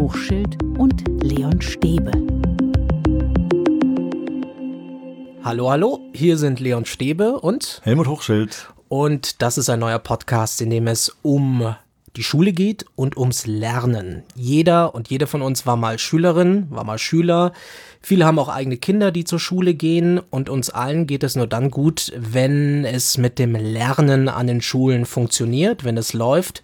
Hochschild und Leon Stäbe. Hallo, hallo, hier sind Leon Stäbe und Helmut Hochschild. Und das ist ein neuer Podcast, in dem es um die Schule geht und ums Lernen. Jeder und jede von uns war mal Schülerin, war mal Schüler. Viele haben auch eigene Kinder, die zur Schule gehen. Und uns allen geht es nur dann gut, wenn es mit dem Lernen an den Schulen funktioniert, wenn es läuft.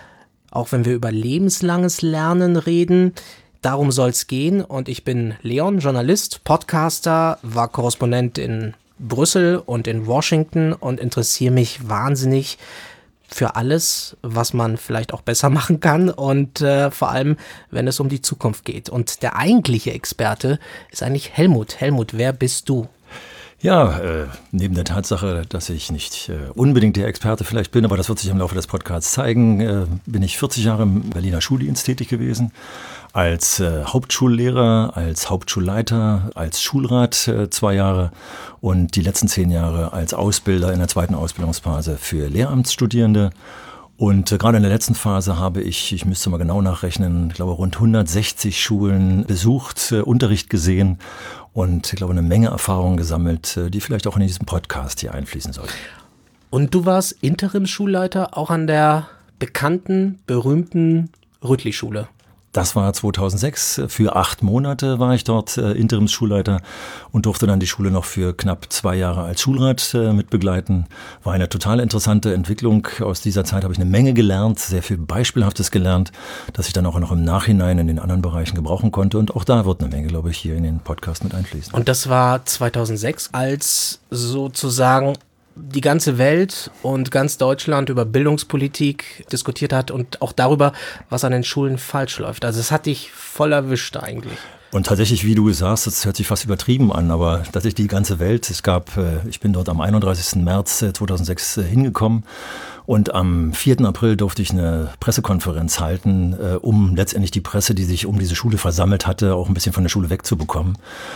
Auch wenn wir über lebenslanges Lernen reden. Darum soll es gehen. Und ich bin Leon, Journalist, Podcaster, war Korrespondent in Brüssel und in Washington und interessiere mich wahnsinnig für alles, was man vielleicht auch besser machen kann und vor allem, wenn es um die Zukunft geht. Und der eigentliche Experte ist eigentlich Helmut. Helmut, wer bist du? Ja, neben der Tatsache, dass ich nicht unbedingt der Experte vielleicht bin, aber das wird sich im Laufe des Podcasts zeigen, bin ich 40 Jahre im Berliner Schuldienst tätig gewesen. Als Hauptschullehrer, als Hauptschulleiter, als Schulrat 2 Jahre und die letzten 10 Jahre als Ausbilder in der zweiten Ausbildungsphase für Lehramtsstudierende. Und gerade in der letzten Phase habe ich müsste mal genau nachrechnen, ich glaube rund 160 Schulen besucht, Unterricht gesehen und ich glaube eine Menge Erfahrungen gesammelt, die vielleicht auch in diesen Podcast hier einfließen sollten. Und du warst Interimsschulleiter auch an der bekannten, berühmten Rüttli-Schule. Das war 2006. Für 8 Monate war ich dort Interimsschulleiter und durfte dann die Schule noch für knapp 2 Jahre als Schulrat mitbegleiten. War eine total interessante Entwicklung. Aus dieser Zeit habe ich eine Menge gelernt, sehr viel Beispielhaftes gelernt, das ich dann auch noch im Nachhinein in den anderen Bereichen gebrauchen konnte. Und auch da wird eine Menge, glaube ich, hier in den Podcast mit einfließen. Und das war 2006, als sozusagen die ganze Welt und ganz Deutschland über Bildungspolitik diskutiert hat und auch darüber, was an den Schulen falsch läuft. Also es hat dich voll erwischt eigentlich. Und tatsächlich, wie du sagst, das hört sich fast übertrieben an, aber tatsächlich die ganze Welt. Ich bin dort am 31. März 2006 hingekommen und am 4. April durfte ich eine Pressekonferenz halten, um letztendlich die Presse, die sich um diese Schule versammelt hatte, auch ein bisschen von der Schule wegzubekommen.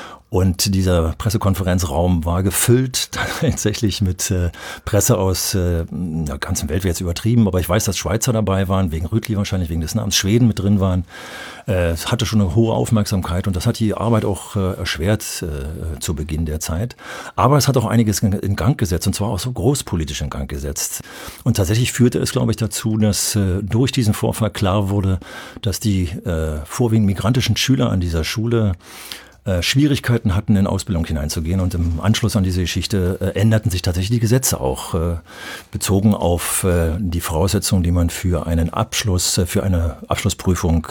Und dieser Pressekonferenzraum war gefüllt tatsächlich mit Presse aus der ganzen Welt, wäre jetzt übertrieben, aber ich weiß, dass Schweizer dabei waren, wegen Rüttli wahrscheinlich, wegen des Namens, Schweden mit drin waren. Es hatte schon eine hohe Aufmerksamkeit und das hat die Arbeit auch erschwert zu Beginn der Zeit. Aber es hat auch einiges in Gang gesetzt und zwar auch so großpolitisch in Gang gesetzt. Und tatsächlich führte es, glaube ich, dazu, dass durch diesen Vorfall klar wurde, dass die vorwiegend migrantischen Schüler an dieser Schule Schwierigkeiten hatten, in Ausbildung hineinzugehen. Und im Anschluss an diese Geschichte änderten sich tatsächlich die Gesetze auch, bezogen auf die Voraussetzungen, die man für einen Abschluss, für eine Abschlussprüfung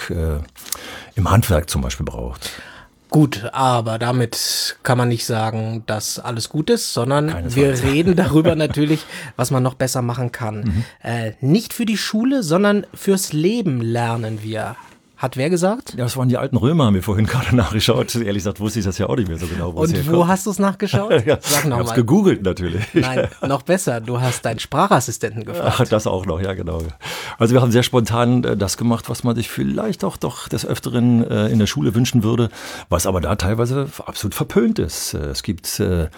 im Handwerk zum Beispiel braucht. Gut, aber damit kann man nicht sagen, dass alles gut ist, sondern wir reden darüber natürlich, was man noch besser machen kann. Nicht für die Schule, sondern fürs Leben lernen wir. Hat wer gesagt? Ja, das waren die alten Römer, haben wir vorhin gerade nachgeschaut. Ehrlich gesagt wusste ich das ja auch nicht mehr so genau. Und wo hast du es nachgeschaut? Ja, sag noch mal. Ich hab's gegoogelt natürlich. Nein, noch besser, du hast deinen Sprachassistenten gefragt. Ach, das auch noch, ja genau. Also wir haben sehr spontan das gemacht, was man sich vielleicht auch doch des Öfteren in der Schule wünschen würde, was aber da teilweise absolut verpönt ist. Es gibt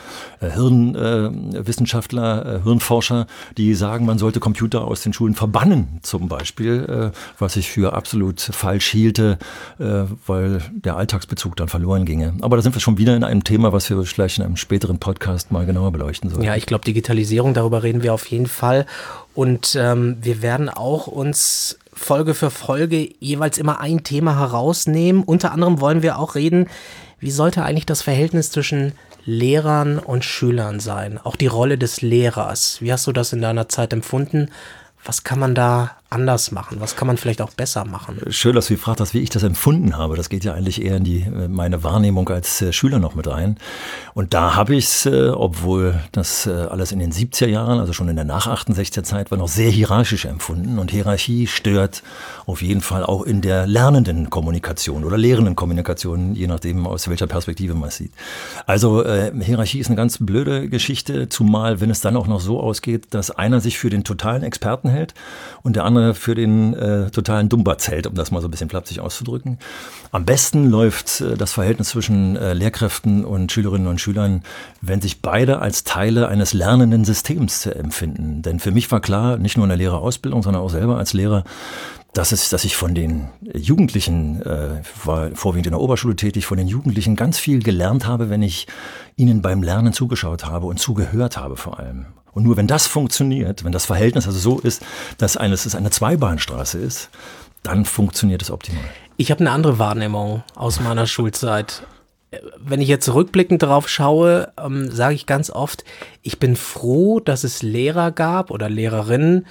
Hirnwissenschaftler, Hirnforscher, die sagen, man sollte Computer aus den Schulen verbannen zum Beispiel, was ich für absolut falsch hielte, weil der Alltagsbezug dann verloren ginge. Aber da sind wir schon wieder in einem Thema, was wir vielleicht in einem späteren Podcast mal genauer beleuchten sollen. Ja, ich glaube, Digitalisierung, darüber reden wir auf jeden Fall. Und wir werden auch uns Folge für Folge jeweils immer ein Thema herausnehmen. Unter anderem wollen wir auch reden, wie sollte eigentlich das Verhältnis zwischen Lehrern und Schülern sein? Auch die Rolle des Lehrers. Wie hast du das in deiner Zeit empfunden? Was kann man da anders machen? Was kann man vielleicht auch besser machen? Schön, dass du gefragt hast, wie ich das empfunden habe. Das geht ja eigentlich eher in meine Wahrnehmung als Schüler noch mit rein. Und da habe ich es, obwohl das alles in den 70er Jahren, also schon in der Nach-68er Zeit war, noch sehr hierarchisch empfunden. Und Hierarchie stört auf jeden Fall auch in der lernenden Kommunikation oder lehrenden Kommunikation, je nachdem, aus welcher Perspektive man es sieht. Also Hierarchie ist eine ganz blöde Geschichte, zumal wenn es dann auch noch so ausgeht, dass einer sich für den totalen Experten hält und der andere für den totalen Dummbatz hält, um das mal so ein bisschen flapsig auszudrücken. Am besten läuft das Verhältnis zwischen Lehrkräften und Schülerinnen und Schülern, wenn sich beide als Teile eines lernenden Systems empfinden. Denn für mich war klar, nicht nur in der Lehrerausbildung, sondern auch selber als Lehrer, dass ich von den Jugendlichen, war vorwiegend in der Oberschule tätig, von den Jugendlichen ganz viel gelernt habe, wenn ich ihnen beim Lernen zugeschaut habe und zugehört habe vor allem. Und nur wenn das funktioniert, wenn das Verhältnis also so ist, dass es eine Zweibahnstraße ist, dann funktioniert es optimal. Ich habe eine andere Wahrnehmung aus meiner Schulzeit. Wenn ich jetzt rückblickend darauf schaue, sage ich ganz oft, ich bin froh, dass es Lehrer gab oder Lehrerinnen,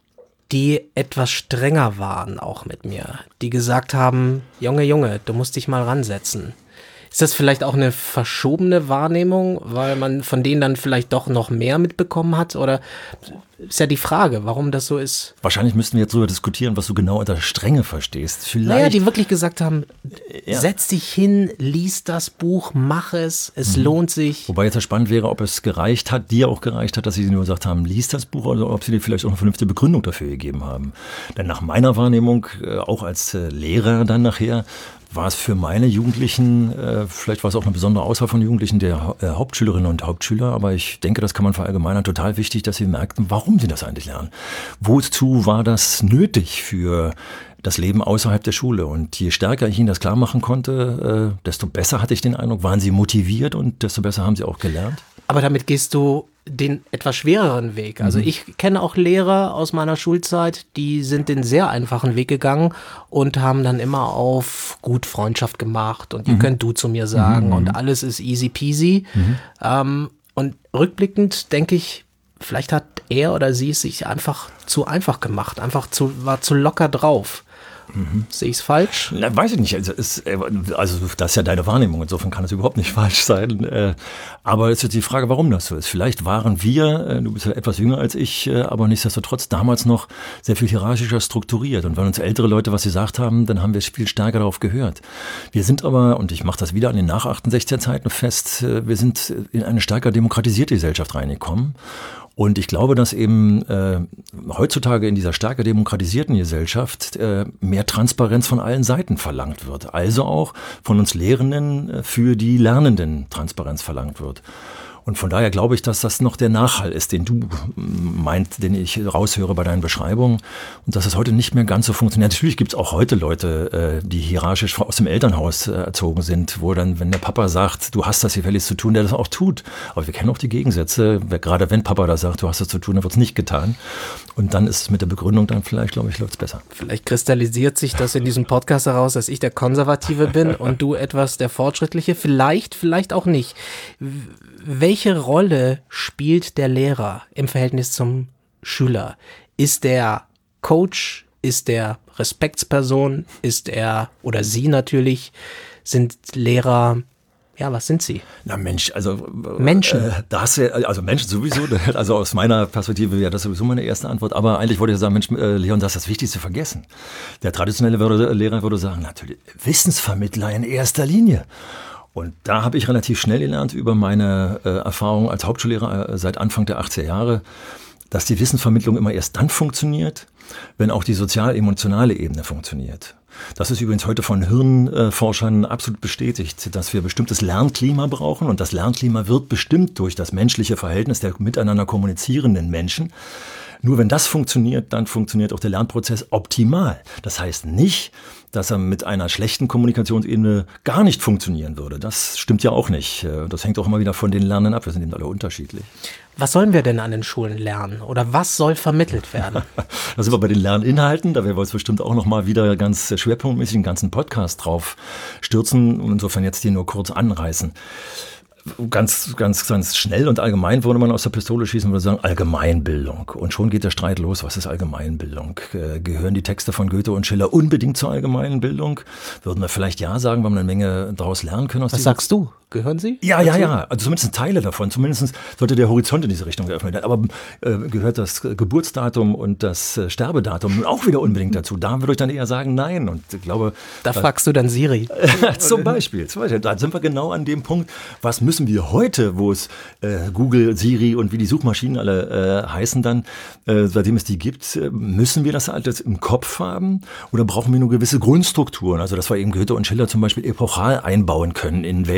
die etwas strenger waren auch mit mir, die gesagt haben, Junge, du musst dich mal ransetzen. Ist das vielleicht auch eine verschobene Wahrnehmung, weil man von denen dann vielleicht doch noch mehr mitbekommen hat? Oder ist ja die Frage, warum das so ist. Wahrscheinlich müssten wir jetzt darüber diskutieren, was du genau unter Strenge verstehst. Naja, die wirklich gesagt haben, setz dich hin, lies das Buch, mach es lohnt sich. Wobei jetzt spannend wäre, ob es dir auch gereicht hat, dass sie nur gesagt haben, lies das Buch, oder ob sie dir vielleicht auch eine vernünftige Begründung dafür gegeben haben. Denn nach meiner Wahrnehmung, auch als Lehrer dann nachher, war es für meine Jugendlichen, vielleicht war es auch eine besondere Auswahl von Jugendlichen, der Hauptschülerinnen und Hauptschüler, aber ich denke, das kann man verallgemeinern, total wichtig, dass sie merkten, warum sie das eigentlich lernen. Wozu war das nötig für das Leben außerhalb der Schule? Und je stärker ich ihnen das klar machen konnte, desto besser hatte ich den Eindruck, waren sie motiviert und desto besser haben sie auch gelernt. Aber damit gehst du den etwas schwereren Weg. Also ich kenne auch Lehrer aus meiner Schulzeit, die sind den sehr einfachen Weg gegangen und haben dann immer auf gut Freundschaft gemacht und ihr könnt du zu mir sagen und alles ist easy peasy. Und rückblickend denke ich, vielleicht hat er oder sie es sich einfach zu einfach gemacht, war zu locker drauf. Sehe ich es falsch? Na, weiß ich nicht. Also das ist ja deine Wahrnehmung. Insofern kann es überhaupt nicht falsch sein. Aber es ist jetzt die Frage, warum das so ist. Vielleicht waren wir, du bist ja etwas jünger als ich, aber nichtsdestotrotz damals noch sehr viel hierarchischer strukturiert. Und wenn uns ältere Leute was gesagt haben, dann haben wir viel stärker darauf gehört. Wir sind aber, und ich mache das wieder an den nach-68er Zeiten fest, wir sind in eine stärker demokratisierte Gesellschaft reingekommen. Und ich glaube, dass eben heutzutage in dieser stärker demokratisierten Gesellschaft mehr Transparenz von allen Seiten verlangt wird. Also auch von uns Lehrenden für die Lernenden Transparenz verlangt wird. Und von daher glaube ich, dass das noch der Nachhall ist, den du den ich raushöre bei deinen Beschreibungen. Und dass es heute nicht mehr ganz so funktioniert. Natürlich gibt es auch heute Leute, die hierarchisch aus dem Elternhaus erzogen sind, wo dann, wenn der Papa sagt, du hast das gefälligst zu tun, der das auch tut. Aber wir kennen auch die Gegensätze. Gerade wenn Papa da sagt, du hast das zu tun, dann wird es nicht getan. Und dann ist es mit der Begründung dann vielleicht, glaube ich, läuft es besser. Vielleicht kristallisiert sich das in diesem Podcast heraus, dass ich der Konservative bin und du etwas der Fortschrittliche. Vielleicht auch nicht. Welche Rolle spielt der Lehrer im Verhältnis zum Schüler? Ist der Coach? Ist der Respektsperson? Ist er oder sie natürlich? Sind Lehrer, ja, was sind sie? Na Mensch, also Menschen. Also Menschen sowieso, also aus meiner Perspektive wäre das sowieso meine erste Antwort, aber eigentlich wollte ich sagen, Mensch, Leon, das ist das Wichtigste vergessen. Der traditionelle Lehrer würde sagen, natürlich Wissensvermittler in erster Linie. Und da habe ich relativ schnell gelernt über meine Erfahrung als Hauptschullehrer seit Anfang der 80er Jahre, dass die Wissensvermittlung immer erst dann funktioniert, wenn auch die sozial-emotionale Ebene funktioniert. Das ist übrigens heute von Hirnforschern absolut bestätigt, dass wir bestimmtes Lernklima brauchen. Und das Lernklima wird bestimmt durch das menschliche Verhältnis der miteinander kommunizierenden Menschen. Nur wenn das funktioniert, dann funktioniert auch der Lernprozess optimal. Das heißt nicht, dass er mit einer schlechten Kommunikationsebene gar nicht funktionieren würde. Das stimmt ja auch nicht. Das hängt auch immer wieder von den Lernenden ab. Wir sind eben alle unterschiedlich. Was sollen wir denn an den Schulen lernen? Oder was soll vermittelt werden? Da sind wir bei den Lerninhalten. Da werden wir uns bestimmt auch noch mal wieder ganz schwerpunktmäßig einen ganzen Podcast drauf stürzen. Insofern jetzt hier nur kurz anreißen. Ganz schnell und allgemein würde man aus der Pistole schießen und würde sagen Allgemeinbildung. Und schon geht der Streit los. Was ist Allgemeinbildung? Gehören die Texte von Goethe und Schiller unbedingt zur allgemeinen Bildung? Würden wir vielleicht ja sagen, weil wir eine Menge daraus lernen können. Was sagst du? Gehören sie? Ja. Also zumindest Teile davon. Zumindest sollte der Horizont in diese Richtung geöffnet werden. Aber gehört das Geburtsdatum und das Sterbedatum auch wieder unbedingt dazu? Da würde ich dann eher sagen, nein. Und ich glaube, da fragst du dann Siri. Zum Beispiel. Da sind wir genau an dem Punkt. Was müssen wir heute, wo es Google, Siri und wie die Suchmaschinen alle heißen dann, seitdem es die gibt, müssen wir das alles im Kopf haben? Oder brauchen wir nur gewisse Grundstrukturen? Also dass wir eben Goethe und Schiller zum Beispiel epochal einbauen können, in welcher Epoche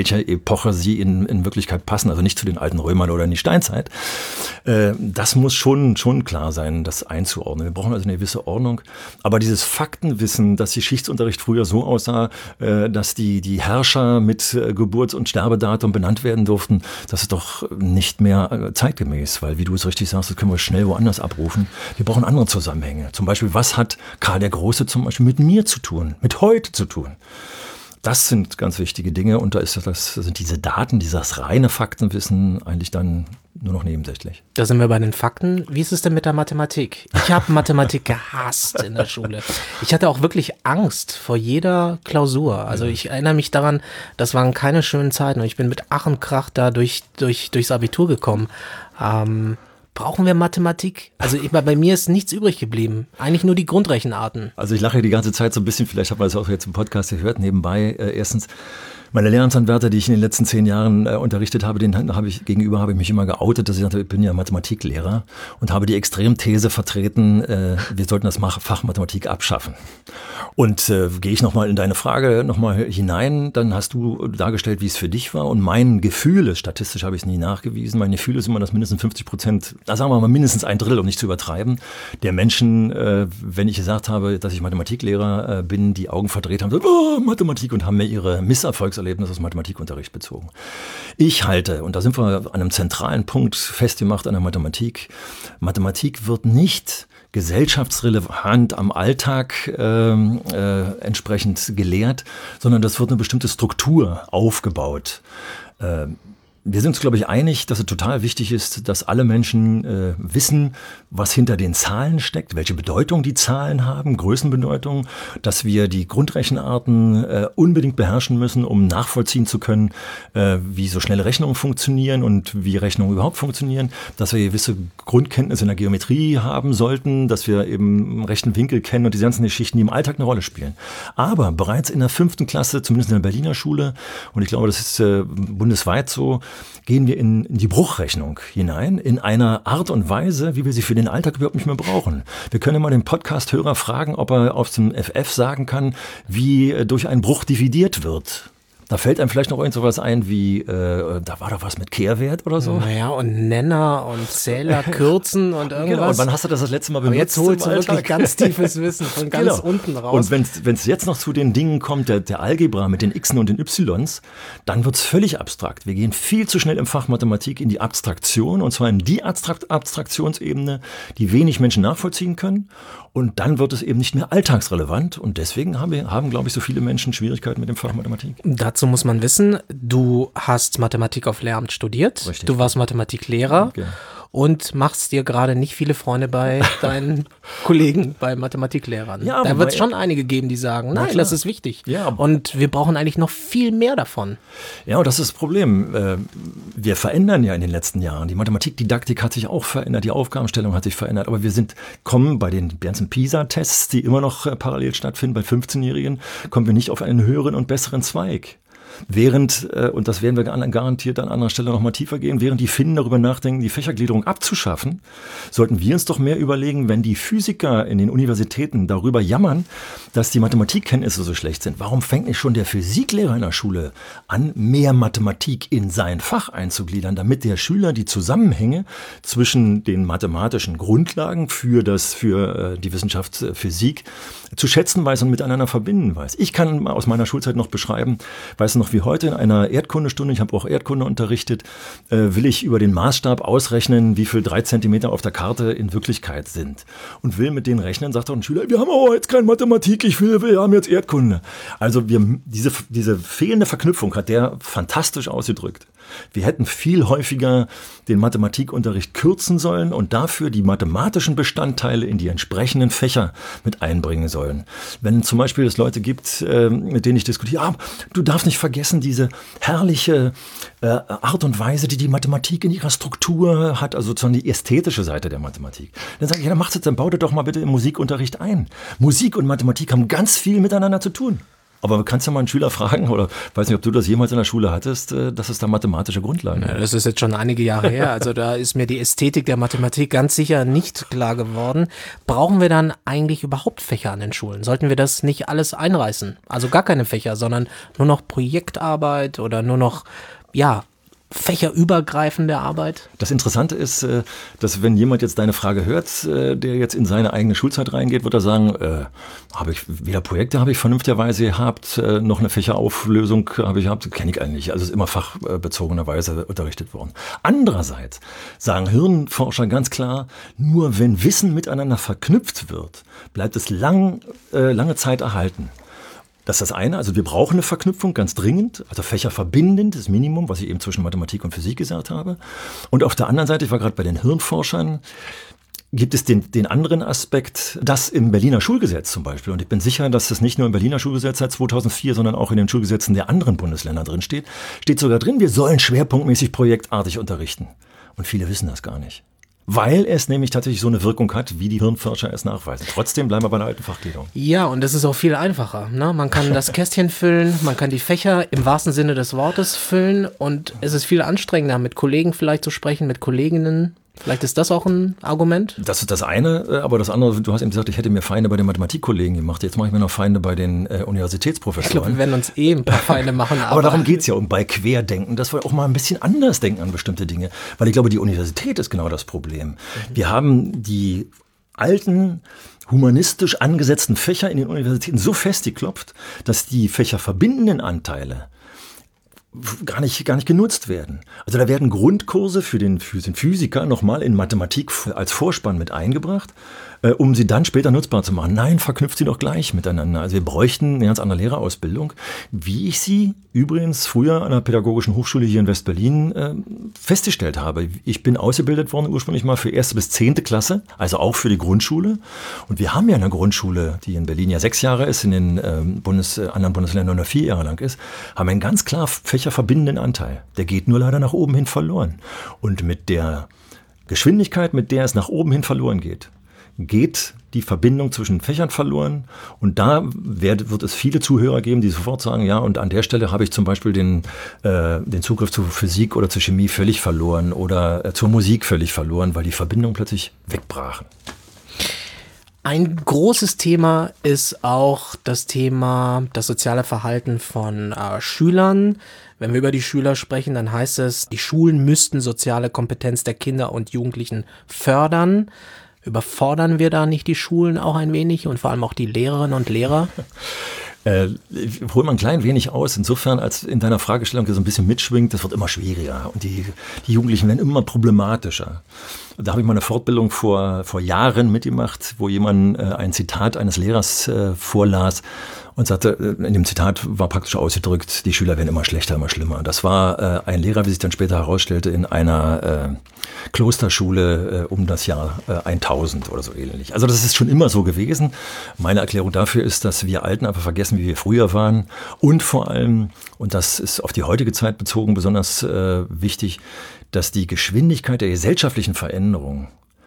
Epoche sie in Wirklichkeit passen, also nicht zu den alten Römern oder in die Steinzeit. Das muss schon klar sein, das einzuordnen. Wir brauchen also eine gewisse Ordnung. Aber dieses Faktenwissen, dass Geschichtsunterricht früher so aussah, dass die Herrscher mit Geburts- und Sterbedatum benannt werden durften, das ist doch nicht mehr zeitgemäß, weil, wie du es richtig sagst, das können wir schnell woanders abrufen. Wir brauchen andere Zusammenhänge. Zum Beispiel, was hat Karl der Große zum Beispiel mit mir zu tun, mit heute zu tun? Das sind ganz wichtige Dinge und sind diese Daten, dieses reine Faktenwissen eigentlich dann nur noch nebensächlich. Da sind wir bei den Fakten. Wie ist es denn mit der Mathematik? Ich habe Mathematik gehasst in der Schule. Ich hatte auch wirklich Angst vor jeder Klausur. Also ich erinnere mich daran, das waren keine schönen Zeiten und ich bin mit Ach und Krach da durchs Abitur gekommen. Brauchen wir Mathematik? Also bei mir ist nichts übrig geblieben. Eigentlich nur die Grundrechenarten. Also ich lache die ganze Zeit so ein bisschen, vielleicht hat man das auch jetzt im Podcast gehört, nebenbei. Erstens, meine Lehramtsanwärter, die ich in den letzten 10 Jahren unterrichtet habe, habe ich mich immer geoutet, dass ich sagte, ich bin ja Mathematiklehrer und habe die Extremthese vertreten, wir sollten das Fach Mathematik abschaffen. Und gehe ich nochmal in deine Frage nochmal hinein, dann hast du dargestellt, wie es für dich war und mein Gefühl, statistisch habe ich es nie nachgewiesen, mein Gefühl ist immer, dass mindestens 50%, sagen wir mal mindestens 1/3, um nicht zu übertreiben, der Menschen, wenn ich gesagt habe, dass ich Mathematiklehrer bin, die Augen verdreht haben, so, Mathematik und haben mir ihre Misserfolgserlebnisse aus Mathematikunterricht bezogen. Ich halte, und da sind wir an einem zentralen Punkt festgemacht an der Mathematik, Mathematik wird nicht gesellschaftsrelevant am Alltag entsprechend gelehrt, sondern das wird eine bestimmte Struktur aufgebaut. Wir sind uns, glaube ich, einig, dass es total wichtig ist, dass alle Menschen wissen, was hinter den Zahlen steckt, welche Bedeutung die Zahlen haben, Größenbedeutung, dass wir die Grundrechenarten unbedingt beherrschen müssen, um nachvollziehen zu können, wie so schnelle Rechnungen funktionieren und wie Rechnungen überhaupt funktionieren, dass wir gewisse Grundkenntnisse in der Geometrie haben sollten, dass wir eben einen rechten Winkel kennen und diese ganzen Geschichten, die im Alltag eine Rolle spielen. Aber bereits in der 5. Klasse, zumindest in der Berliner Schule, und ich glaube, das ist bundesweit so, gehen wir in die Bruchrechnung hinein, in einer Art und Weise, wie wir sie für den Alltag überhaupt nicht mehr brauchen. Wir können mal den Podcast-Hörer fragen, ob er aus dem FF sagen kann, wie durch einen Bruch dividiert wird. Da fällt einem vielleicht noch irgend sowas ein wie, da war doch was mit Kehrwert oder so. Naja, und Nenner und Zähler kürzen und irgendwas. Genau, und wann hast du das letzte Mal benutzt? Aber jetzt holst du wirklich ganz tiefes Wissen von ganz unten raus. Und wenn es jetzt noch zu den Dingen kommt, der Algebra mit den Xen und den Ys, dann wird es völlig abstrakt. Wir gehen viel zu schnell im Fach Mathematik in die Abstraktion, und zwar in die Abstraktionsebene, die wenig Menschen nachvollziehen können. Und dann wird es eben nicht mehr alltagsrelevant. Und deswegen haben, glaube ich, so viele Menschen Schwierigkeiten mit dem Fach Mathematik. Dazu muss man wissen, du hast Mathematik auf Lehramt studiert. Richtig. Du warst Mathematiklehrer. Okay. Und machst dir gerade nicht viele Freunde bei deinen Kollegen, bei Mathematiklehrern. Ja, da wird es schon einige geben, die sagen, nein, das ist wichtig. Ja, und wir brauchen eigentlich noch viel mehr davon. Ja, und das ist das Problem. Wir verändern ja in den letzten Jahren. Die Mathematikdidaktik hat sich auch verändert, die Aufgabenstellung hat sich verändert. Aber wir kommen bei den ganzen PISA-Tests, die immer noch parallel stattfinden, bei 15-Jährigen, kommen wir nicht auf einen höheren und besseren Zweig. Während, und das werden wir garantiert an anderer Stelle noch mal tiefer gehen, während die Finnen darüber nachdenken, die Fächergliederung abzuschaffen, sollten wir uns doch mehr überlegen, wenn die Physiker in den Universitäten darüber jammern, dass die Mathematikkenntnisse so schlecht sind. Warum fängt nicht schon der Physiklehrer in der Schule an, mehr Mathematik in sein Fach einzugliedern, damit der Schüler die Zusammenhänge zwischen den mathematischen Grundlagen für die Wissenschaft Physik zu schätzen weiß und miteinander verbinden weiß. Ich kann aus meiner Schulzeit noch beschreiben, weiß noch wie heute in einer Erdkundestunde, ich habe auch Erdkunde unterrichtet, will ich über den Maßstab ausrechnen, wie viel 3 Zentimeter auf der Karte in Wirklichkeit sind. Und will mit denen rechnen, sagt doch ein Schüler, wir haben aber jetzt keine Mathematik, wir haben jetzt Erdkunde. Also diese fehlende Verknüpfung hat der fantastisch ausgedrückt. Wir hätten viel häufiger den Mathematikunterricht kürzen sollen und dafür die mathematischen Bestandteile in die entsprechenden Fächer mit einbringen sollen. Wenn zum Beispiel es Leute gibt, mit denen ich diskutiere, du darfst nicht vergessen, diese herrliche Art und Weise, die Mathematik in ihrer Struktur hat, also sozusagen die ästhetische Seite der Mathematik. Dann sage ich, dann baut doch mal bitte im Musikunterricht ein. Musik und Mathematik haben ganz viel miteinander zu tun. Aber du kannst ja mal einen Schüler fragen, oder weiß nicht, ob du das jemals in der Schule hattest, dass es da mathematische Grundlagen gibt. Ja, das ist jetzt schon einige Jahre her. Also da ist mir die Ästhetik der Mathematik ganz sicher nicht klar geworden. Brauchen wir dann eigentlich überhaupt Fächer an den Schulen? Sollten wir das nicht alles einreißen? Also gar keine Fächer, sondern nur noch Projektarbeit oder nur noch, fächerübergreifende Arbeit? Das Interessante ist, dass wenn jemand jetzt deine Frage hört, der jetzt in seine eigene Schulzeit reingeht, wird er sagen, weder Projekte habe ich vernünftigerweise gehabt, noch eine Fächerauflösung habe ich gehabt, kenne ich eigentlich nicht. Also es ist immer fachbezogenerweise unterrichtet worden. Andererseits sagen Hirnforscher ganz klar, nur wenn Wissen miteinander verknüpft wird, bleibt es lange Zeit erhalten. Das ist das eine, also wir brauchen eine Verknüpfung ganz dringend, also fächerverbindend, das Minimum, was ich eben zwischen Mathematik und Physik gesagt habe. Und auf der anderen Seite, ich war gerade bei den Hirnforschern, gibt es den anderen Aspekt, das im Berliner Schulgesetz zum Beispiel, und ich bin sicher, dass das nicht nur im Berliner Schulgesetz seit 2004, sondern auch in den Schulgesetzen der anderen Bundesländer drin steht sogar drin, wir sollen schwerpunktmäßig projektartig unterrichten. Und viele wissen das gar nicht. Weil es nämlich tatsächlich so eine Wirkung hat, wie die Hirnforscher es nachweisen. Trotzdem bleiben wir bei der alten Fachgliederung. Ja, und das ist auch viel einfacher. Ne? Man kann das Kästchen füllen, man kann die Fächer im wahrsten Sinne des Wortes füllen und es ist viel anstrengender, mit Kollegen vielleicht zu sprechen, mit Kolleginnen. Vielleicht ist das auch ein Argument? Das ist das eine, aber das andere, du hast eben gesagt, ich hätte mir Feinde bei den Mathematikkollegen gemacht. Jetzt mache ich mir noch Feinde bei den Universitätsprofessoren. Ich glaube, wir werden uns ein paar Feinde machen. Aber darum geht es ja, bei Querdenken, dass wir auch mal ein bisschen anders denken an bestimmte Dinge. Weil ich glaube, die Universität ist genau das Problem. Wir haben die alten, humanistisch angesetzten Fächer in den Universitäten so festgeklopft, dass die fächerverbindenden Anteile gar nicht genutzt werden. Also da werden Grundkurse für den Physiker nochmal in Mathematik als Vorspann mit eingebracht, um sie dann später nutzbar zu machen. Nein, verknüpft sie doch gleich miteinander. Also wir bräuchten eine ganz andere Lehrerausbildung, wie ich sie übrigens früher an der Pädagogischen Hochschule hier in West-Berlin festgestellt habe. Ich bin ausgebildet worden ursprünglich mal für 1. bis 10. Klasse, also auch für die Grundschule. Und wir haben ja eine Grundschule, die in Berlin ja 6 Jahre ist, in den anderen Bundesländern nur 4 Jahre lang ist, haben einen ganz klar fächerverbindenden Anteil. Der geht nur leider nach oben hin verloren. Und mit der Geschwindigkeit, mit der es nach oben hin verloren geht die Verbindung zwischen Fächern verloren. Und da wird es viele Zuhörer geben, die sofort sagen, ja, und an der Stelle habe ich zum Beispiel den Zugriff zu Physik oder zu Chemie völlig verloren oder zur Musik völlig verloren, weil die Verbindungen plötzlich wegbrachen. Ein großes Thema ist auch das soziale Verhalten von Schülern. Wenn wir über die Schüler sprechen, dann heißt es, die Schulen müssten soziale Kompetenz der Kinder und Jugendlichen fördern. Überfordern wir da nicht die Schulen auch ein wenig und vor allem auch die Lehrerinnen und Lehrer? Ich hole mal ein klein wenig aus, insofern, als in deiner Fragestellung so ein bisschen mitschwingt, das wird immer schwieriger und die Jugendlichen werden immer problematischer. Da habe ich mal eine Fortbildung vor Jahren mitgemacht, wo jemand ein Zitat eines Lehrers vorlas und sagte, in dem Zitat war praktisch ausgedrückt, die Schüler werden immer schlechter, immer schlimmer. Das war ein Lehrer, wie sich dann später herausstellte, in einer Klosterschule um das Jahr 1000 oder so ähnlich. Also das ist schon immer so gewesen. Meine Erklärung dafür ist, dass wir Alten einfach vergessen, wie wir früher waren und vor allem, und das ist auf die heutige Zeit bezogen besonders wichtig, dass die Geschwindigkeit der gesellschaftlichen Veränderung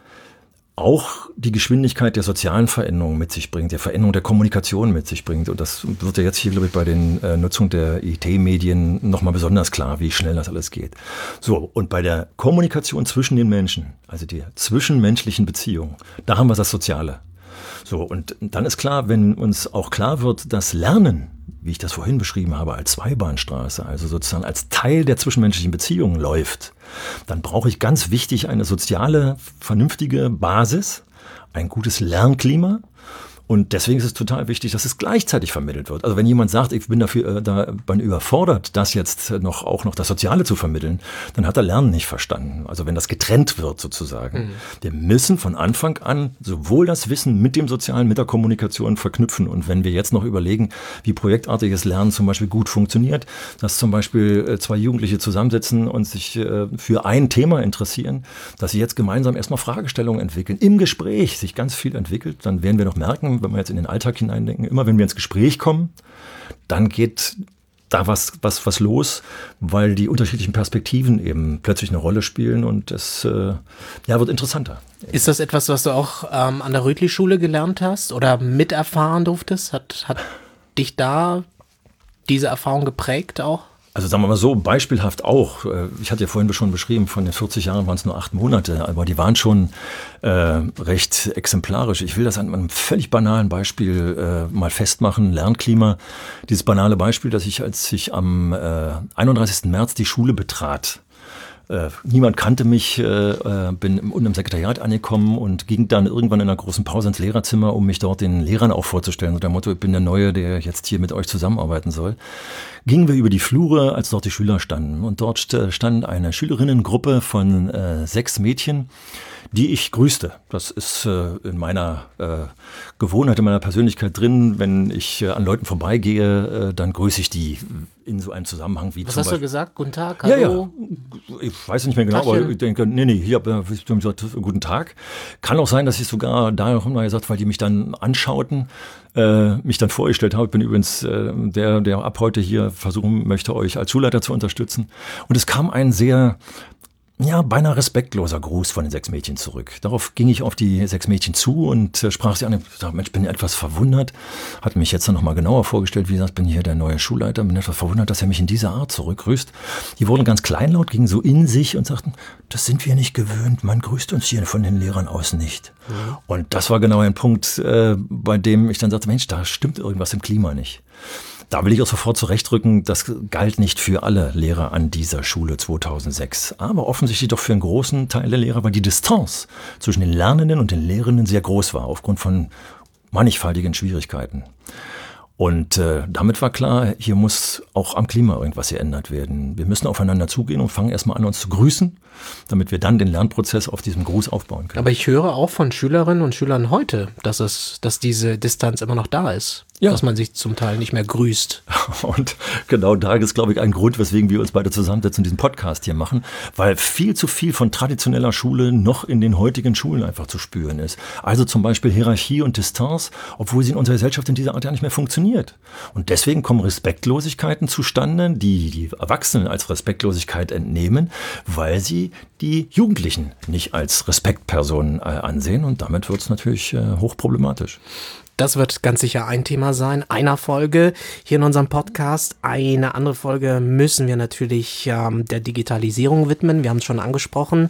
auch die Geschwindigkeit der sozialen Veränderung mit sich bringt, der Veränderung der Kommunikation mit sich bringt. Und das wird ja jetzt hier, glaube ich, bei den Nutzung der IT-Medien nochmal besonders klar, wie schnell das alles geht. So, und bei der Kommunikation zwischen den Menschen, also die zwischenmenschlichen Beziehungen, da haben wir das Soziale. So, und dann ist klar, wenn uns auch klar wird, dass Lernen, wie ich das vorhin beschrieben habe, als Zweibahnstraße, also sozusagen als Teil der zwischenmenschlichen Beziehungen läuft, dann brauche ich ganz wichtig eine soziale, vernünftige Basis, ein gutes Lernklima. Und deswegen ist es total wichtig, dass es gleichzeitig vermittelt wird. Also wenn jemand sagt, ich bin bin überfordert, das jetzt auch noch das Soziale zu vermitteln, dann hat er Lernen nicht verstanden. Also wenn das getrennt wird sozusagen. Wir müssen von Anfang an sowohl das Wissen mit dem Sozialen, mit der Kommunikation verknüpfen. Und wenn wir jetzt noch überlegen, wie projektartiges Lernen zum Beispiel gut funktioniert, dass zum Beispiel 2 Jugendliche zusammensitzen und sich für ein Thema interessieren, dass sie jetzt gemeinsam erstmal Fragestellungen entwickeln, im Gespräch sich ganz viel entwickelt, dann werden wir noch merken, wenn wir jetzt in den Alltag hineindenken, immer wenn wir ins Gespräch kommen, dann geht da was los, weil die unterschiedlichen Perspektiven eben plötzlich eine Rolle spielen und es wird interessanter. Ist das etwas, was du auch an der Rötli-Schule gelernt hast oder miterfahren durftest? Hat dich da diese Erfahrung geprägt auch? Also sagen wir mal so, beispielhaft auch. Ich hatte ja vorhin schon beschrieben, von den 40 Jahren waren es nur 8 Monate, aber die waren schon recht exemplarisch. Ich will das an einem völlig banalen Beispiel mal festmachen, Lernklima. Dieses banale Beispiel, dass als ich am 31. März die Schule betrat, niemand kannte mich, bin unten im Sekretariat angekommen und ging dann irgendwann in einer großen Pause ins Lehrerzimmer, um mich dort den Lehrern auch vorzustellen. Unter dem Motto, ich bin der Neue, der jetzt hier mit euch zusammenarbeiten soll. Gingen wir über die Flure, als dort die Schüler standen. Und dort stand eine Schülerinnengruppe von 6 Mädchen, die ich grüßte. Das ist in meiner Gewohnheit, in meiner Persönlichkeit drin. Wenn ich an Leuten vorbeigehe, dann grüße ich die in so einem Zusammenhang wie Was zum hast Beispiel. du gesagt? Guten Tag, hallo? Ja. Ich weiß nicht mehr genau, Tachchen. aber ich denke, nee, ich habe gesagt, guten Tag. Kann auch sein, dass ich sogar da noch mal gesagt, weil die mich dann anschauten, mich dann vorgestellt habe. Ich bin übrigens der ab heute hier versuchen möchte, euch als Schulleiter zu unterstützen. Und es kam ein sehr, beinahe respektloser Gruß von den 6 Mädchen zurück. Darauf ging ich auf die 6 Mädchen zu und sprach sie an. Ich sagte, Mensch, bin etwas verwundert. Hat mich jetzt noch mal genauer vorgestellt. Wie gesagt, bin hier der neue Schulleiter. Bin etwas verwundert, dass er mich in dieser Art zurückgrüßt. Die wurden ganz kleinlaut, gingen so in sich und sagten, das sind wir nicht gewöhnt. Man grüßt uns hier von den Lehrern aus nicht. Mhm. Und das war genau ein Punkt, bei dem ich dann sagte, Mensch, da stimmt irgendwas im Klima nicht. Da will ich auch sofort zurechtrücken, das galt nicht für alle Lehrer an dieser Schule 2006, aber offensichtlich doch für einen großen Teil der Lehrer, weil die Distanz zwischen den Lernenden und den Lehrenden sehr groß war, aufgrund von mannigfaltigen Schwierigkeiten. Und damit war klar, hier muss auch am Klima irgendwas geändert werden. Wir müssen aufeinander zugehen und fangen erstmal an, uns zu grüßen, damit wir dann den Lernprozess auf diesem Gruß aufbauen können. Aber ich höre auch von Schülerinnen und Schülern heute, dass diese Distanz immer noch da ist. Ja. Dass man sich zum Teil nicht mehr grüßt. Und genau da ist, glaube ich, ein Grund, weswegen wir uns beide zusammensetzen und diesen Podcast hier machen, weil viel zu viel von traditioneller Schule noch in den heutigen Schulen einfach zu spüren ist. Also zum Beispiel Hierarchie und Distanz, obwohl sie in unserer Gesellschaft in dieser Art ja nicht mehr funktioniert. Und deswegen kommen Respektlosigkeiten zustande, die Erwachsenen als Respektlosigkeit entnehmen, weil sie die Jugendlichen nicht als Respektpersonen ansehen. Und damit wird es natürlich hochproblematisch. Das wird ganz sicher ein Thema sein, einer Folge hier in unserem Podcast. Eine andere Folge müssen wir natürlich der Digitalisierung widmen. Wir haben es schon angesprochen.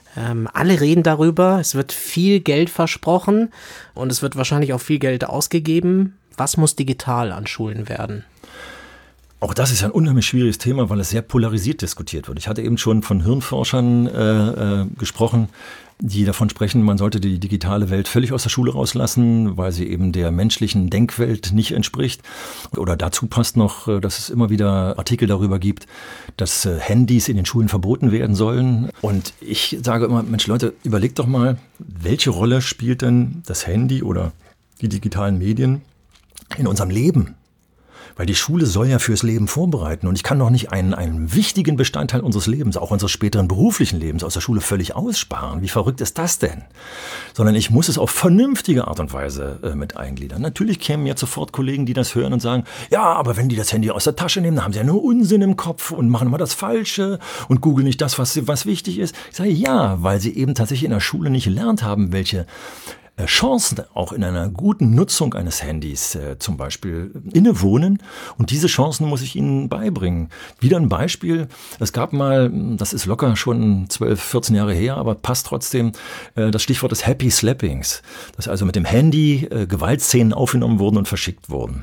Alle reden darüber. Es wird viel Geld versprochen und es wird wahrscheinlich auch viel Geld ausgegeben. Was muss digital an Schulen werden? Auch das ist ein unheimlich schwieriges Thema, weil es sehr polarisiert diskutiert wird. Ich hatte eben schon von Hirnforschern gesprochen, die davon sprechen, man sollte die digitale Welt völlig aus der Schule rauslassen, weil sie eben der menschlichen Denkwelt nicht entspricht. Oder dazu passt noch, dass es immer wieder Artikel darüber gibt, dass Handys in den Schulen verboten werden sollen. Und ich sage immer, Mensch Leute, überlegt doch mal, welche Rolle spielt denn das Handy oder die digitalen Medien in unserem Leben? Weil die Schule soll ja fürs Leben vorbereiten und ich kann doch nicht einen wichtigen Bestandteil unseres Lebens, auch unseres späteren beruflichen Lebens aus der Schule völlig aussparen. Wie verrückt ist das denn? Sondern ich muss es auf vernünftige Art und Weise mit eingliedern. Natürlich kämen jetzt sofort Kollegen, die das hören und sagen, ja, aber wenn die das Handy aus der Tasche nehmen, dann haben sie ja nur Unsinn im Kopf und machen immer das Falsche und googeln nicht das, was wichtig ist. Ich sage ja, weil sie eben tatsächlich in der Schule nicht gelernt haben, welche Chancen auch in einer guten Nutzung eines Handys zum Beispiel innewohnen. Und diese Chancen muss ich Ihnen beibringen. Wieder ein Beispiel. Es gab mal, das ist locker schon 12, 14 Jahre her, aber passt trotzdem, das Stichwort des Happy Slappings. Dass also mit dem Handy Gewaltszenen aufgenommen wurden und verschickt wurden.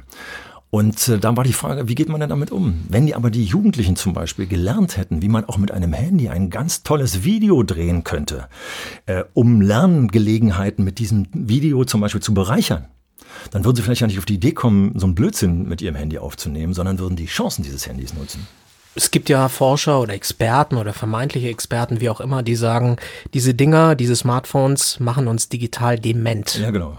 Und da war die Frage, wie geht man denn damit um? Wenn aber die Jugendlichen zum Beispiel gelernt hätten, wie man auch mit einem Handy ein ganz tolles Video drehen könnte, um Lerngelegenheiten mit diesem Video zum Beispiel zu bereichern, dann würden sie vielleicht ja nicht auf die Idee kommen, so einen Blödsinn mit ihrem Handy aufzunehmen, sondern würden die Chancen dieses Handys nutzen. Es gibt ja Forscher oder Experten oder vermeintliche Experten, wie auch immer, die sagen, diese Dinger, diese Smartphones machen uns digital dement. Ja, genau.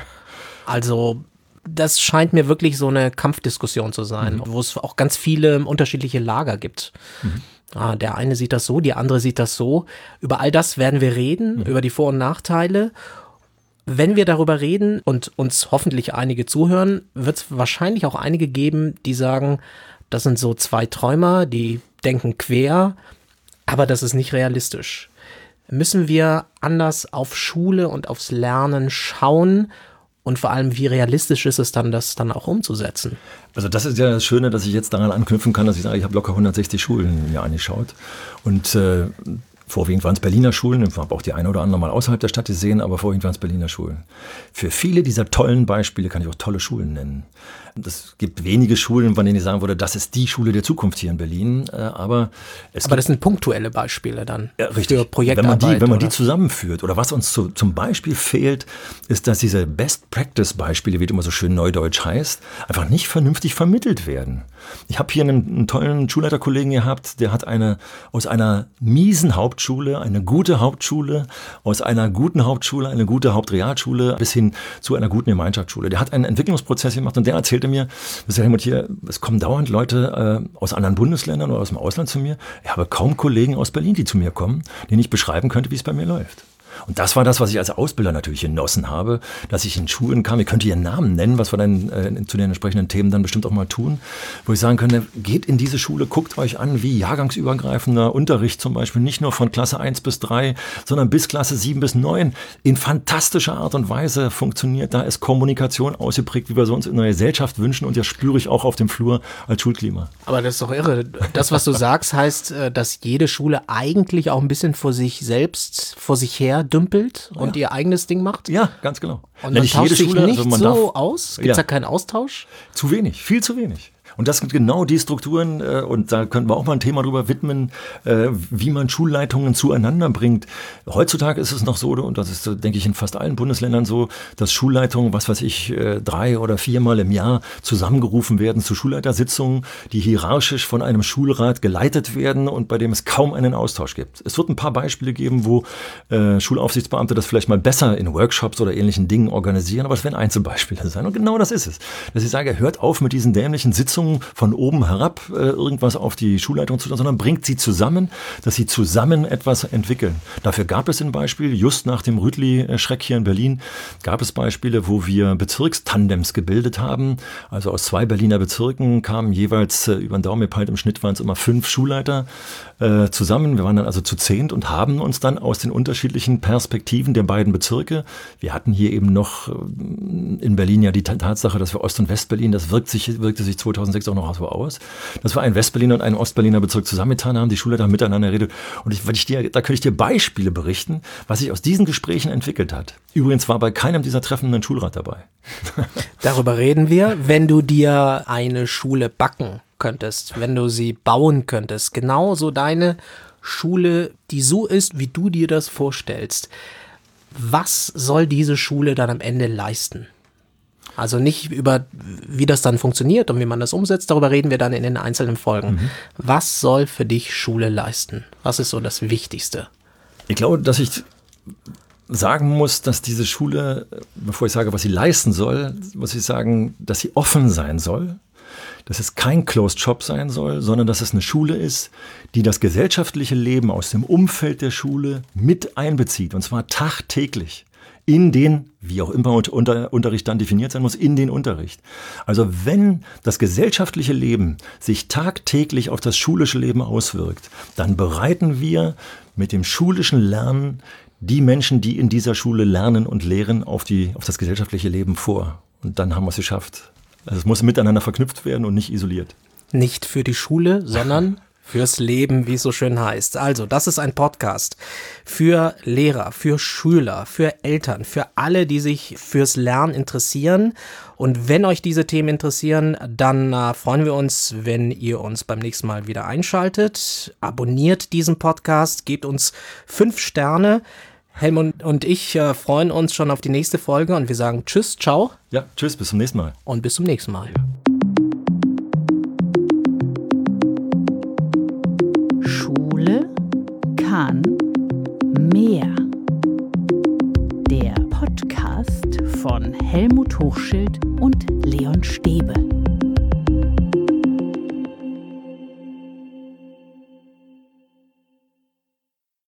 Also das scheint mir wirklich so eine Kampfdiskussion zu sein, wo es auch ganz viele unterschiedliche Lager gibt. Der eine sieht das so, die andere sieht das so. Über all das werden wir reden, über die Vor- und Nachteile. Wenn wir darüber reden und uns hoffentlich einige zuhören, wird es wahrscheinlich auch einige geben, die sagen, das sind so 2 Träumer, die denken quer, aber das ist nicht realistisch. Müssen wir anders auf Schule und aufs Lernen schauen, Und vor allem, wie realistisch ist es dann, das dann auch umzusetzen? Also das ist ja das Schöne, dass ich jetzt daran anknüpfen kann, dass ich sage, ich habe locker 160 Schulen mir angeschaut. Und vorwiegend waren es Berliner Schulen. Ich habe auch die eine oder andere mal außerhalb der Stadt gesehen, aber vorwiegend waren es Berliner Schulen. Für viele dieser tollen Beispiele kann ich auch tolle Schulen nennen. Es gibt wenige Schulen, von denen ich sagen würde, das ist die Schule der Zukunft hier in Berlin. Aber das sind punktuelle Beispiele dann richtig. Für Projektarbeit. Wenn man die zusammenführt. Oder was uns zum Beispiel fehlt, ist, dass diese Best-Practice-Beispiele, wie es immer so schön neudeutsch heißt, einfach nicht vernünftig vermittelt werden. Ich habe hier einen tollen Schulleiterkollegen gehabt, der hat aus einer miesen Hauptschule eine gute Hauptschule, aus einer guten Hauptschule eine gute Hauptrealschule bis hin zu einer guten Gemeinschaftsschule. Der hat einen Entwicklungsprozess gemacht und der erzählte mir, Helmut, hier, es kommen dauernd Leute aus anderen Bundesländern oder aus dem Ausland zu mir. Ich habe kaum Kollegen aus Berlin, die zu mir kommen, denen ich beschreiben könnte, wie es bei mir läuft. Und das war das, was ich als Ausbilder natürlich genossen habe, dass ich in Schulen kam, ihr könnt ihren Namen nennen, was wir dann zu den entsprechenden Themen dann bestimmt auch mal tun, wo ich sagen könnte, geht in diese Schule, guckt euch an, wie jahrgangsübergreifender Unterricht zum Beispiel nicht nur von Klasse 1 bis 3, sondern bis Klasse 7 bis 9 in fantastischer Art und Weise funktioniert. Da ist Kommunikation ausgeprägt, wie wir so uns in einer Gesellschaft wünschen, und das spüre ich auch auf dem Flur als Schulklima. Aber das ist doch irre. Das, was du sagst, heißt, dass jede Schule eigentlich auch ein bisschen vor sich her dümpelt und ihr eigenes Ding macht? Ja, ganz genau. Und man tauscht sich nicht so aus? Gibt es da keinen Austausch? Zu wenig, viel zu wenig. Und das sind genau die Strukturen, und da könnten wir auch mal ein Thema drüber widmen, wie man Schulleitungen zueinander bringt. Heutzutage ist es noch so, und das ist, denke ich, in fast allen Bundesländern so, dass Schulleitungen, 3 oder 4 Mal im Jahr zusammengerufen werden zu Schulleitersitzungen, die hierarchisch von einem Schulrat geleitet werden und bei dem es kaum einen Austausch gibt. Es wird ein paar Beispiele geben, wo Schulaufsichtsbeamte das vielleicht mal besser in Workshops oder ähnlichen Dingen organisieren, aber es werden Einzelbeispiele sein. Und genau das ist es. Dass ich sage, hört auf mit diesen dämlichen Sitzungen von oben herab irgendwas auf die Schulleitung zu tun, sondern bringt sie zusammen, dass sie zusammen etwas entwickeln. Dafür gab es ein Beispiel, just nach dem Rütli-Schreck hier in Berlin, gab es Beispiele, wo wir Bezirkstandems gebildet haben. Also aus 2 Berliner Bezirken kamen jeweils über den Daumen gepeilt, im Schnitt waren es immer 5 Schulleiter zusammen. Wir waren dann also zu 10 und haben uns dann aus den unterschiedlichen Perspektiven der beiden Bezirke, wir hatten hier eben noch in Berlin ja die Tatsache, dass wir Ost- und Westberlin, das wirkte sich 2006 auch noch so aus, dass wir einen Westberliner und einen Ostberliner Bezirk zusammengetan haben, die Schulleiter miteinander redet. Und da könnte ich dir Beispiele berichten, was sich aus diesen Gesprächen entwickelt hat. Übrigens war bei keinem dieser Treffen ein Schulrat dabei. Darüber reden wir. Wenn du dir eine Schule backen könntest, wenn du sie bauen könntest, genau so deine Schule, die so ist, wie du dir das vorstellst, was soll diese Schule dann am Ende leisten? Also nicht über, wie das dann funktioniert und wie man das umsetzt, darüber reden wir dann in den einzelnen Folgen. Mhm. Was soll für dich Schule leisten? Was ist so das Wichtigste? Ich glaube, dass ich sagen muss, dass diese Schule, bevor ich sage, was sie leisten soll, muss ich sagen, dass sie offen sein soll, dass es kein Closed Shop sein soll, sondern dass es eine Schule ist, die das gesellschaftliche Leben aus dem Umfeld der Schule mit einbezieht, und zwar tagtäglich. In den, wie auch immer Unterricht dann definiert sein muss, in den Unterricht. Also wenn das gesellschaftliche Leben sich tagtäglich auf das schulische Leben auswirkt, dann bereiten wir mit dem schulischen Lernen die Menschen, die in dieser Schule lernen und lehren, auf das gesellschaftliche Leben vor. Und dann haben wir es geschafft. Also es muss miteinander verknüpft werden und nicht isoliert. Nicht für die Schule, sondern fürs Leben, wie es so schön heißt. Also, das ist ein Podcast für Lehrer, für Schüler, für Eltern, für alle, die sich fürs Lernen interessieren. Und wenn euch diese Themen interessieren, dann freuen wir uns, wenn ihr uns beim nächsten Mal wieder einschaltet. Abonniert diesen Podcast, gebt uns 5 Sterne. Helmut und ich freuen uns schon auf die nächste Folge und wir sagen Tschüss, ciao. Ja, tschüss, bis zum nächsten Mal. Und bis zum nächsten Mal. Schule kann mehr. Der Podcast von Helmut Hochschild und Leon Stäbe.